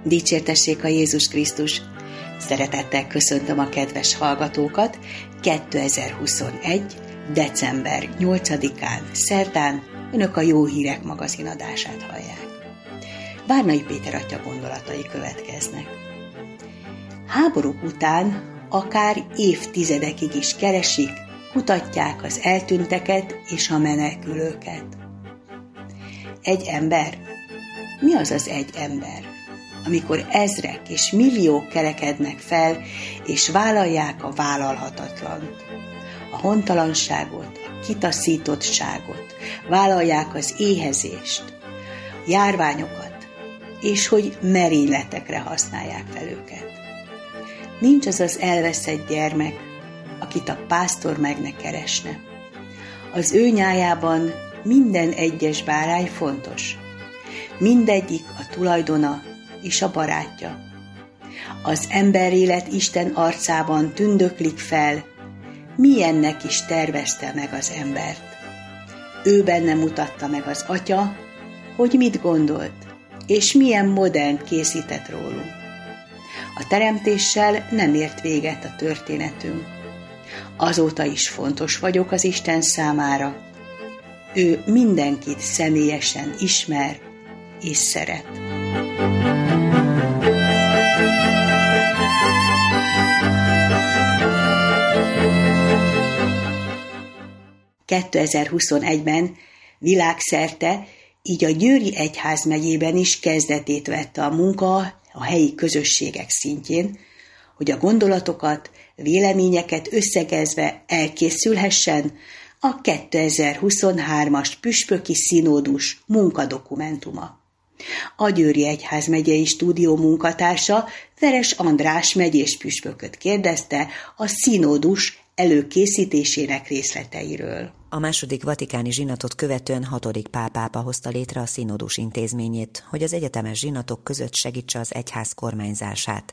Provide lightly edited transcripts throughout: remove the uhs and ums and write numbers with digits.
Dicsértessék a Jézus Krisztus! Szeretettel köszöntöm a kedves hallgatókat 2021. december 8-án, szerdán önök a Jó Hírek magazinadását hallják. Várnai Péter atya gondolatai következnek. Háborúk után akár évtizedekig is keresik, kutatják az eltűnteket és a menekülőket. Egy ember? Mi az az egy ember? Amikor ezrek és milliók kerekednek fel, és vállalják a vállalhatatlant, a hontalanságot, a kitaszítottságot, vállalják az éhezést, a járványokat, és hogy merényletekre használják fel őket. Nincs az az elveszett gyermek, akit a pásztor meg ne keresne. Az ő nyájában minden egyes bárány fontos. Mindegyik a tulajdona és a barátja. Az emberélet Isten arcában tündöklik fel, milyennek is tervezte meg az embert. Ő benne mutatta meg az Atya, hogy mit gondolt, és milyen modellt készített rólunk. A teremtéssel nem ért véget a történetünk. Azóta is fontos vagyok az Isten számára. Ő mindenkit személyesen ismer és szeret. ...2021-ben világszerte, így a Győri Egyházmegyében is kezdetét vette a munka a helyi közösségek szintjén, hogy a gondolatokat, véleményeket összegezve elkészülhessen a 2023-as püspöki színódus munkadokumentuma. A Győri Egyházmegyei stúdió munkatársa Veres András megyés püspököt kérdezte a színódus előkészítésének részleteiről. A második vatikáni zsinatot követően 6. Pál pápa hozta létre a színódus intézményét, hogy az egyetemes zsinatok között segítse az egyház kormányzását.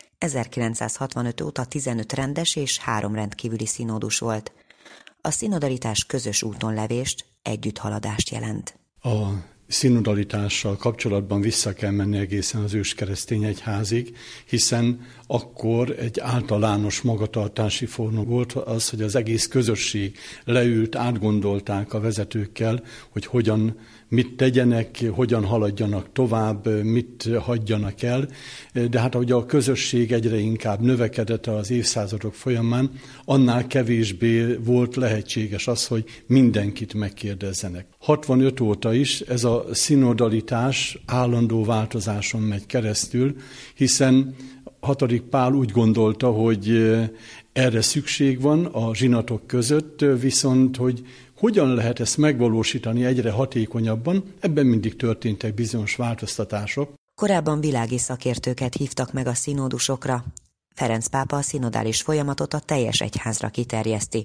1965 óta 15 rendes és 3 rendkívüli színódus volt. A szinodalitás közös útonlevést, együtthaladást jelent. A szinodalitással kapcsolatban vissza kell menni egészen az őskeresztény egyházig, hiszen akkor egy általános magatartási forma volt az, hogy az egész közösség leült, átgondolták a vezetőkkel, hogy mit tegyenek, hogyan haladjanak tovább, mit hagyjanak el. De hát ahogy a közösség egyre inkább növekedett az évszázadok folyamán, annál kevésbé volt lehetséges az, hogy mindenkit megkérdezzenek. 65 óta is ez a szinodalitás állandó változáson megy keresztül, hiszen 6. Pál úgy gondolta, hogy erre szükség van a zsinatok között, viszont hogy hogyan lehet ezt megvalósítani egyre hatékonyabban, ebben mindig történtek bizonyos változtatások. Korábban világi szakértőket hívtak meg a színódusokra. Ferenc pápa a szinodális folyamatot a teljes egyházra kiterjeszti.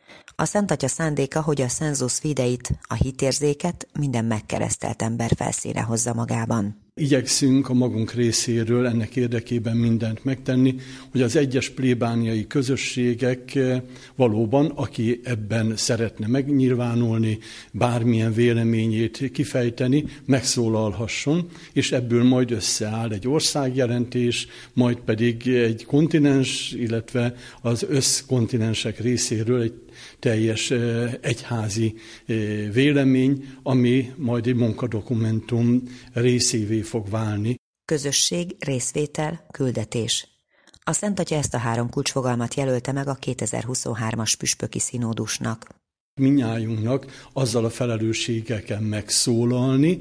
A Szent Atya szándéka, hogy a sensus fideit, a hitérzéket minden megkeresztelt ember felszínre hozza magában. Igyekszünk a magunk részéről ennek érdekében mindent megtenni, hogy az egyes plébániai közösségek valóban, aki ebben szeretne megnyilvánulni, bármilyen véleményét kifejteni, megszólalhasson, és ebből majd összeáll egy országjelentés, majd pedig egy kontinens, illetve az összkontinensek részéről egy teljes egyházi vélemény, ami majd egy munkadokumentum részévé fog válni. Közösség, részvétel, küldetés. A Szent Atya ezt a 3 kulcsfogalmat jelölte meg a 2023-as püspöki színódusnak. Mindnyájunknak azzal a felelősséggel kell megszólalni,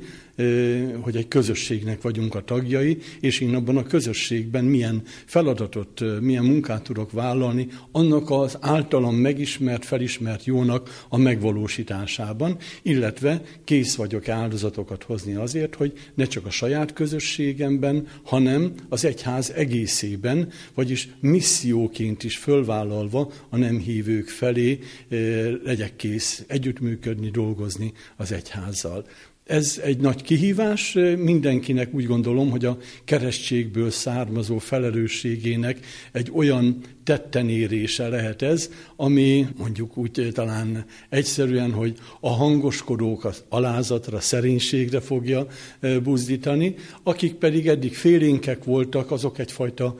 hogy egy közösségnek vagyunk a tagjai, és én abban a közösségben milyen feladatot, milyen munkát tudok vállalni, annak az általam megismert, felismert jónak a megvalósításában, illetve kész vagyok áldozatokat hozni azért, hogy ne csak a saját közösségemben, hanem az egyház egészében, vagyis misszióként is fölvállalva a nem hívők felé legyek kész együttműködni, dolgozni az egyházzal. Ez egy nagy kihívás, mindenkinek úgy gondolom, hogy a keresztségből származó felelősségének egy olyan tettenérése lehet ez, ami mondjuk úgy talán egyszerűen, hogy a hangoskodókat alázatra, szerénységre fogja buzdítani, akik pedig eddig félénkek voltak, azok egyfajta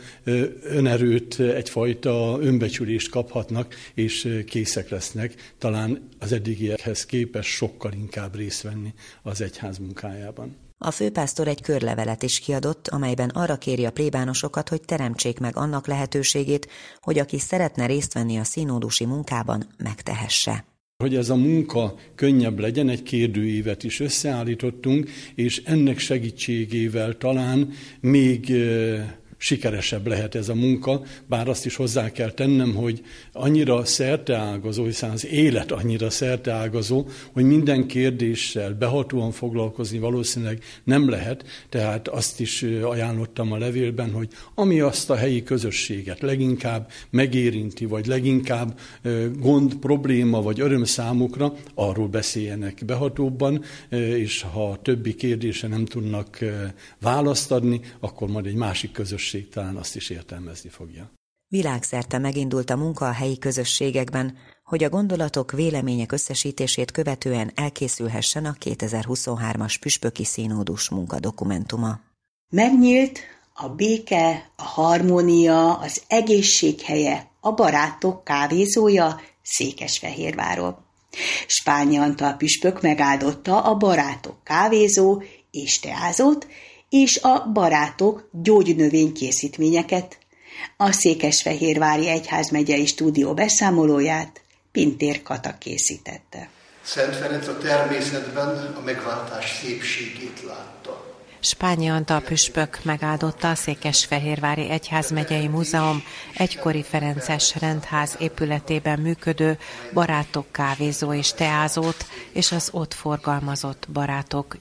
önerőt, egyfajta önbecsülést kaphatnak, és készek lesznek talán az eddigiekhez képest sokkal inkább részt venni az egyház munkájában. A főpásztor egy körlevelet is kiadott, amelyben arra kéri a plébánosokat, hogy teremtsék meg annak lehetőségét, hogy aki szeretne részt venni a színódusi munkában, megtehesse. Hogy ez a munka könnyebb legyen, egy kérdőívet is összeállítottunk, és ennek segítségével talán még sikeresebb lehet ez a munka, bár azt is hozzá kell tennem, hogy annyira szerteágazó, hiszen az élet annyira szerteágazó, hogy minden kérdéssel behatóan foglalkozni valószínűleg nem lehet, tehát azt is ajánlottam a levélben, hogy ami azt a helyi közösséget leginkább megérinti, vagy leginkább gond, probléma, vagy öröm számukra, arról beszéljenek behatóbban, és ha a többi kérdésre nem tudnak választ adni, akkor majd egy másik közösség talán azt is értelmezni fogja. Világszerte megindult a munka a helyi közösségekben, hogy a gondolatok, vélemények összesítését követően elkészülhessen a 2023-as püspöki színódus munkadokumentuma. Megnyílt a béke, a harmónia, az egészség helye, a barátok kávézója Székesfehérváron. Spányi Antal püspök megáldotta a barátok kávézó és teázót, és a barátok gyógynövénykészítményeket. A Székesfehérvári Egyházmegyei Stúdió beszámolóját Pintér Kata készítette. Szent Ferenc a természetben a megváltás szépségét látta. Spányi Antal püspök megáldotta a Székesfehérvári Egyházmegyei Múzeum egykori ferences rendház épületében működő barátok kávézó és teázót, és az ott forgalmazott barátok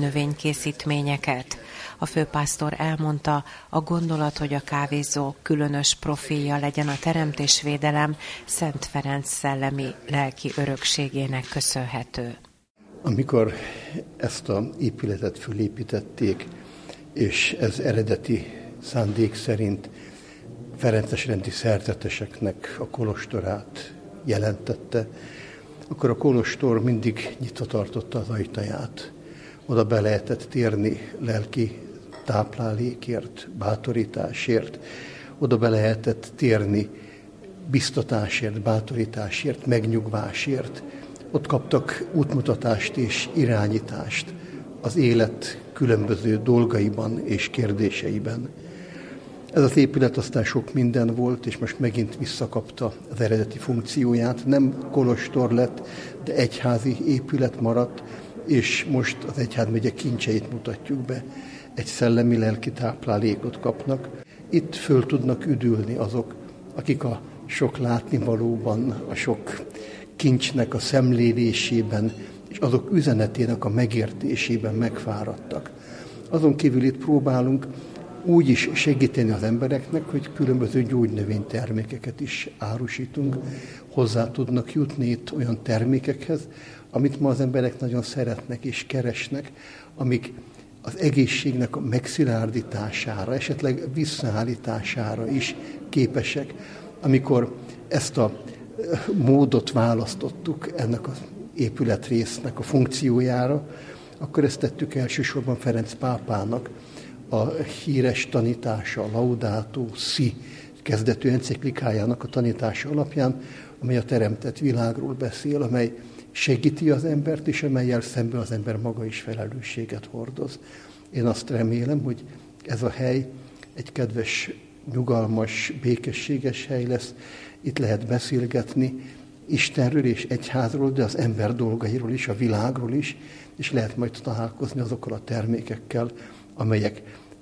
gyógynövénykészítményeket. A főpásztor elmondta, a gondolat, hogy a kávézó különös profilja legyen a teremtésvédelem, Szent Ferenc szellemi lelki örökségének köszönhető. Amikor ezt az épületet fölépítették, és ez eredeti szándék szerint ferences rendi szerzeteseknek a kolostorát jelentette, akkor a kolostor mindig nyitva tartotta az ajtaját. Oda be lehetett térni lelki táplálékért, bátorításért, oda be lehetett térni biztatásért, bátorításért, megnyugvásért. Ott kaptak útmutatást és irányítást az élet különböző dolgaiban és kérdéseiben. Ez az épület aztán sok minden volt, és most megint visszakapta az eredeti funkcióját. Nem kolostor lett, de egyházi épület maradt, és most az egyházmegye kincseit mutatjuk be. Egy szellemi-lelki táplálékot kapnak. Itt föl tudnak üdülni azok, akik a sok látnivalóban, a sok kincsnek a szemlélésében, és azok üzenetének a megértésében megfáradtak. Azon kívül itt próbálunk úgy is segíteni az embereknek, hogy különböző gyógynövénytermékeket is árusítunk. Hozzá tudnak jutni itt olyan termékekhez, amit ma az emberek nagyon szeretnek és keresnek, amik az egészségnek a megszilárdítására, esetleg visszaállítására is képesek. Amikor ezt a módot választottuk ennek az épületrésznek a funkciójára, akkor ezt tettük elsősorban Ferenc pápának a híres tanítása, a Laudato Si kezdetű enciklikájának a tanítása alapján, amely a teremtett világról beszél, amely segíti az embert, és amellyel szemben az ember maga is felelősséget hordoz. Én azt remélem, hogy ez a hely egy kedves, nyugalmas, békességes hely lesz. Itt lehet beszélgetni Istenről és egyházról, de az ember dolgairól is, a világról is, és lehet majd találkozni azokkal a termékekkel, amelyek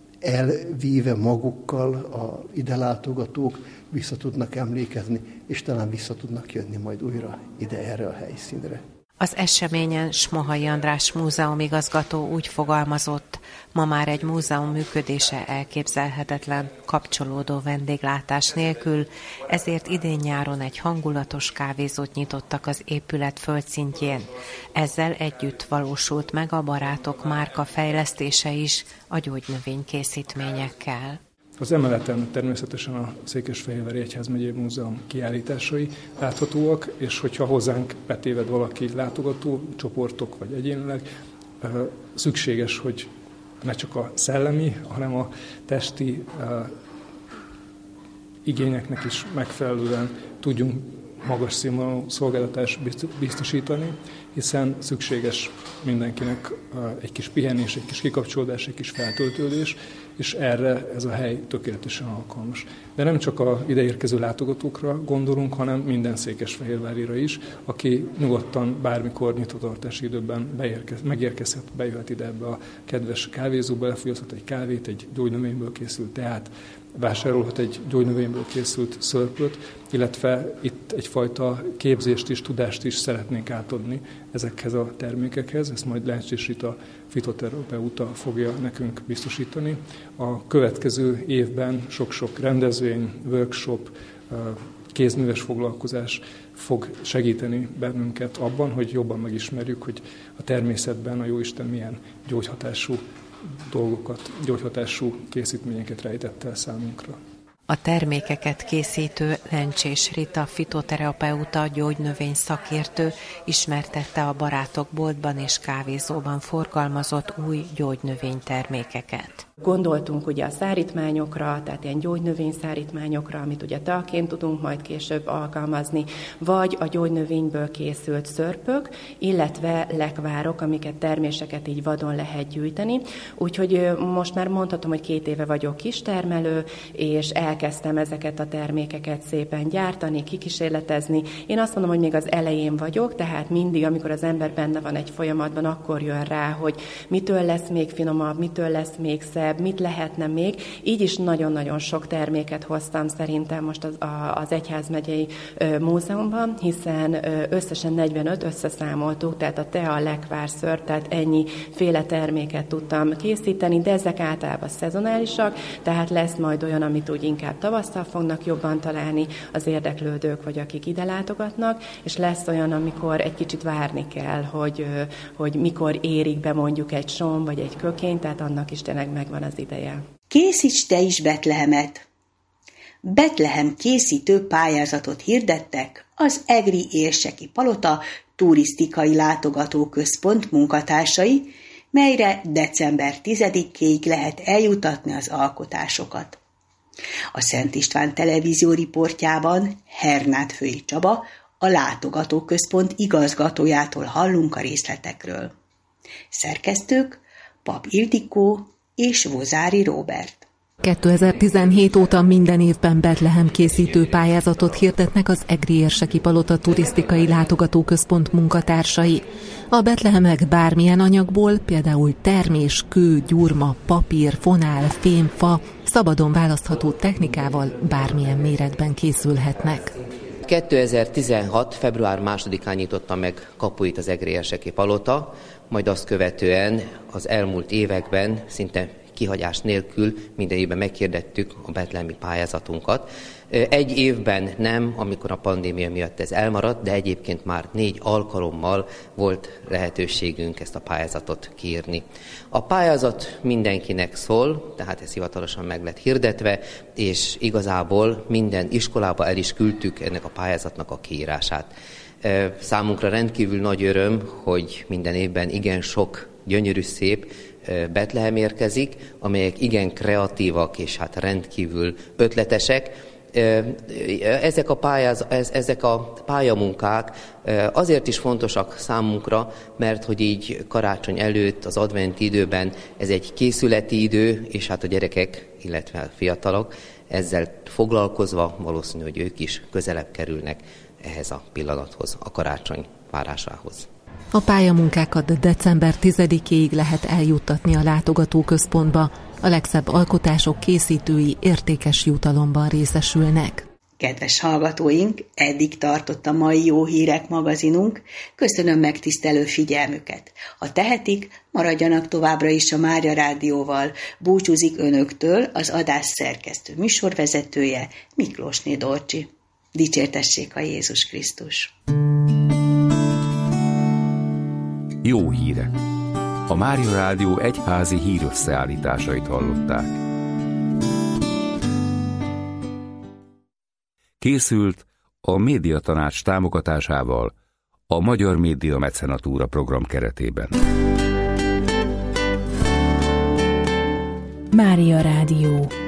elvíve magukkal a ide látogatók vissza tudnak emlékezni, és talán vissza tudnak jönni majd újra ide erre a helyszínre. Az eseményen Smohai András múzeumigazgató úgy fogalmazott, ma már egy múzeum működése elképzelhetetlen, kapcsolódó vendéglátás nélkül, ezért idén-nyáron egy hangulatos kávézót nyitottak az épület földszintjén. Ezzel együtt valósult meg a Barátok márka fejlesztése is a gyógynövénykészítményekkel. Az emeleten természetesen a Székesfehérvári Egyházmegyei Múzeum kiállításai láthatóak, és hogyha hozzánk betéved valaki látogató, csoportok vagy egyénileg, szükséges, hogy ne csak a szellemi, hanem a testi igényeknek is megfelelően tudjunk magas színvonalú szolgáltatást biztosítani, hiszen szükséges mindenkinek egy kis pihenés, egy kis kikapcsolódás, egy kis feltöltődés, és erre ez a hely tökéletesen alkalmas. De nem csak az ideérkező látogatókra gondolunk, hanem minden székesfehérvárira is, aki nyugodtan bármikor nyitvatartási időben megérkezhet, bejöhet ide ebbe a kedves kávézóba, lefogyaszthat egy kávét, egy gyógynövényből készült teát, vásárolhat egy gyógynövényből készült szörpöt, illetve itt egyfajta képzést is, tudást is szeretnénk átadni ezekhez a termékekhez. Ezt majd Lencsés Rita fitoterapeuta fogja nekünk biztosítani. A következő évben sok-sok rendezvény, workshop, kézműves foglalkozás fog segíteni bennünket abban, hogy jobban megismerjük, hogy a természetben a Jóisten milyen gyógyhatású dolgokat, gyógyhatású készítményeket rejtett el számunkra. A termékeket készítő Lencsés Rita fitoterapeuta, gyógynövény szakértő ismertette a Barátok boltban és kávézóban forgalmazott új gyógynövénytermékeket. Gondoltunk ugye a szárítmányokra, tehát ilyen gyógynövényszárítmányokra, amit ugye teaként tudunk majd később alkalmazni, vagy a gyógynövényből készült szörpök, illetve lekvárok, amiket terméseket így vadon lehet gyűjteni. Úgyhogy most már mondhatom, hogy 2 éve vagyok kistermelő, és elkezdtem ezeket a termékeket szépen gyártani, kikísérletezni. Én azt mondom, hogy még az elején vagyok, tehát mindig, amikor az ember benne van egy folyamatban, akkor jön rá, hogy mitől lesz még finomabb, mitől lesz még szebb, mit lehetne még. Így is nagyon-nagyon sok terméket hoztam szerintem most az Egyházmegyei Múzeumban, hiszen összesen 45 összeszámoltuk, tehát a tea, lekvár, szörp, tehát ennyi féle terméket tudtam készíteni, de ezek általában szezonálisak, tehát lesz majd olyan, amit úgy inkább tavasszal fognak jobban találni az érdeklődők, vagy akik ide látogatnak, és lesz olyan, amikor egy kicsit várni kell, hogy mikor érik be mondjuk egy som, vagy egy kökény, tehát annak is tényleg megvan az ideje. Készíts te is Betlehemet! Betlehem készítő pályázatot hirdettek az Egri Érseki Palota turisztikai látogatóközpont munkatársai, melyre december 10-ig lehet eljutatni az alkotásokat. A Szent István televízió riportjában Hernádfői Csaba, a látogatóközpont igazgatójától hallunk a részletekről. Szerkesztők Pap Ildikó és Vozári Róbert. 2017 óta minden évben Betlehem készítő pályázatot hirdetnek az Egri Érseki Palota turisztikai látogatóközpont munkatársai. A betlehemek bármilyen anyagból, például termés, kő, gyurma, papír, fonál, fém, fa, szabadon választható technikával bármilyen méretben készülhetnek. 2016. február 2-án nyitotta meg kapuit az Egri Érseki Palota, majd azt követően az elmúlt években szinte kihagyás nélkül minden évben meghirdettük a betlehemi pályázatunkat. Egy évben nem, amikor a pandémia miatt ez elmaradt, de egyébként már 4 alkalommal volt lehetőségünk ezt a pályázatot kiírni. A pályázat mindenkinek szól, tehát ez hivatalosan meg lett hirdetve, és igazából minden iskolába el is küldtük ennek a pályázatnak a kiírását. Számunkra rendkívül nagy öröm, hogy minden évben igen sok gyönyörű, szép Betlehem érkezik, amelyek igen kreatívak és hát rendkívül ötletesek. Ezek a pályamunkák azért is fontosak számunkra, mert hogy így karácsony előtt, az adventi időben ez egy készületi idő, és hát a gyerekek, illetve a fiatalok ezzel foglalkozva valószínű, hogy ők is közelebb kerülnek ehhez a pillanathoz, a karácsony várásához. A pályamunkákat december 10-ig lehet eljuttatni a látogatóközpontba. A legszebb alkotások készítői értékes jutalomban részesülnek. Kedves hallgatóink, eddig tartott a mai Jó Hírek magazinunk. Köszönöm megtisztelő figyelmüket. Ha tehetik, maradjanak továbbra is a Mária Rádióval. Búcsúzik önöktől az adás szerkesztő műsorvezetője, Miklósné Dorcsi. Dicsértessék a Jézus Krisztus! Jó hírek! A Mária Rádió egyházi hírösszeállításait hallották. Készült a Médiatanács támogatásával a Magyar Média Mecenatúra program keretében. Mária Rádió.